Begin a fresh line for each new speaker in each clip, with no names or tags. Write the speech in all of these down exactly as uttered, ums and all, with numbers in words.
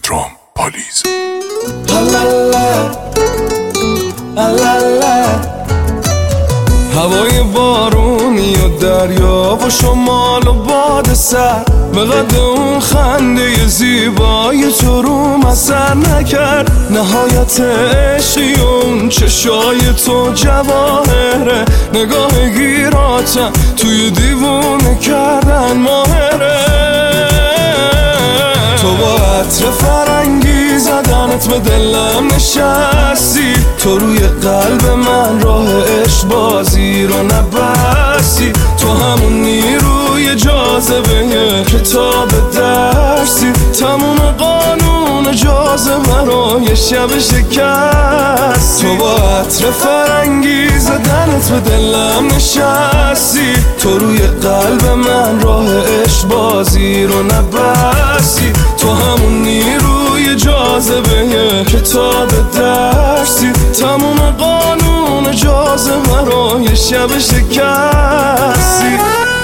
پدرام پالیز.
هوای بارونی و دریا و شمال و باد سر به قد اون خنده زیبای تو روم اثر نکرد. نهایت عشقی اون چشای تو جواهره، نگاه گیراتم توی دیوونه کردن ماهره. تو با عطر فرنگی زدنت به دلم نشستی، تو روی قلب من راه عشق بازی رو نبستی. تو همون نیروی جاذبه کتاب درسی، تموم قانون جاذبه رو یه شب شکستی. تو با عطر فرنگی زدنت به دلم نشستی، تو روی قلب من راه عشق بازی رو نبستی. تو همون نیروی جاذبه کتاب درسی، تموم قانون جاذبه رو یه شب شکستی.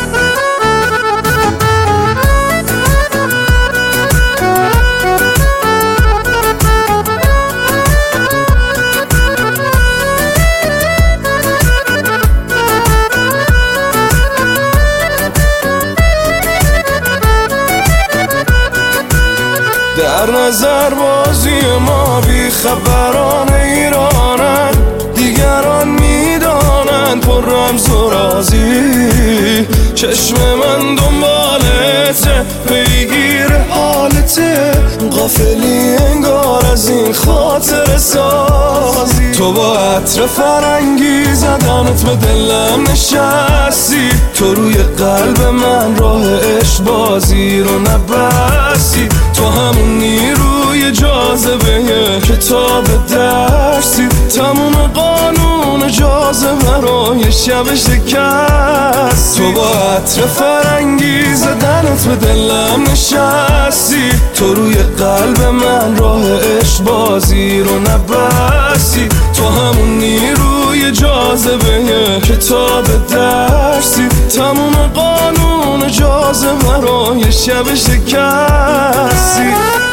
در نظر بازی ما بی خبران ایرانن، دیگران میدانند پر رمز و رازی. چشم من دنبالته، پیگیر حالته، غافلی انگار از این خاطر سازی. تو با عطر فرنگی زدنت به دلم نشستی، تو روی قلب من راه عشق بازی رو نبستی. تو همون نیروی جاذبه کتاب درسی، تموم قانون جاذبه رو یه شب شکستی. تو با عطر فرنگی زدنت به دلم نشستی، تو روی قلب من راه عشق بازی رو نبستی. تو همون نیروی جاذبه کتاب درسی، تموم قانون جاذبه رو یه شب شکستی.